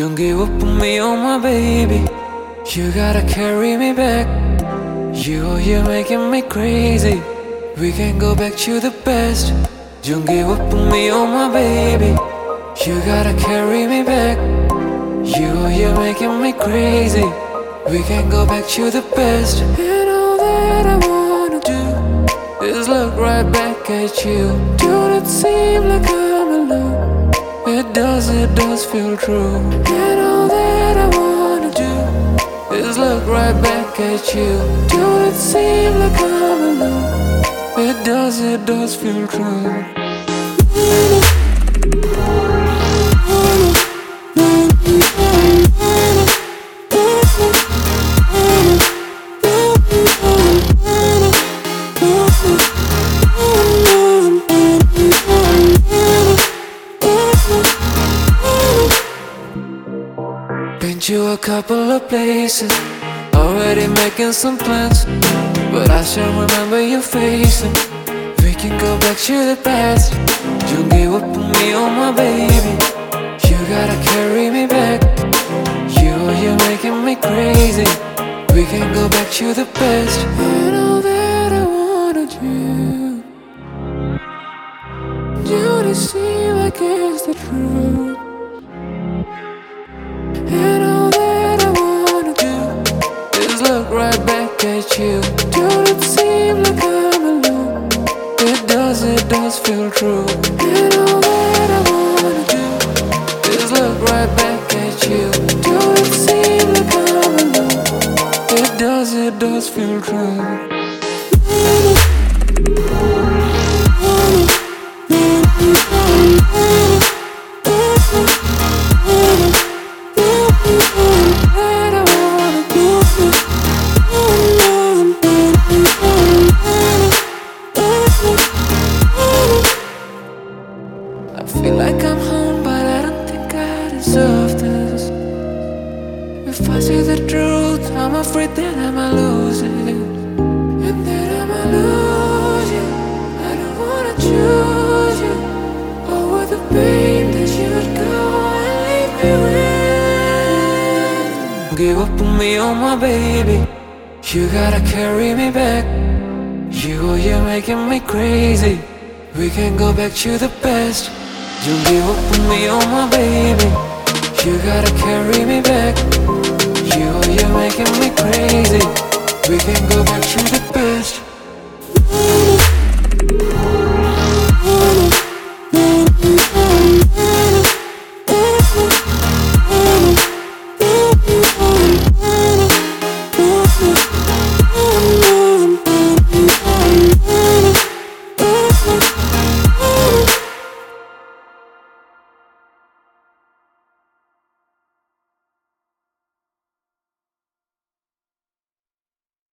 Don't give up on me, oh my baby. You gotta carry me back. You're making me crazy. We can go back to the past. Don't give up on me, oh my baby. You gotta carry me back. You're making me crazy. We can go back to the past. And all that I wanna do is look right back at you. Don't it seem like I'm alone? It does feel true. And all that I wanna do is look right back at you. Don't it seem like I'm alone? It does feel true. Been to a couple of places, already making some plans, but I still remember your face. And we can go back to the past. Don't give up on me, oh my baby. You gotta carry me back. You're making me crazy. We can go back to the past. And all that I wanna do to see like it's the truth. And all that I wanna do is look right back at you. Don't it seem like I'm alone? It does feel true. And all that I wanna do is look right back at you. Don't it seem like I'm alone? It does feel true. I feel like I'm home, but I don't think I deserve this. If I say the truth, I'm afraid that I might lose it. And that I might lose you. I don't wanna choose you over the pain that you would go and leave me with. Don't give up on me, oh my baby. You gotta carry me back. You're making me crazy. We can go back to the past. Don't give up on me, oh my baby. You gotta carry me back. You're making me crazy. We can go back to the past.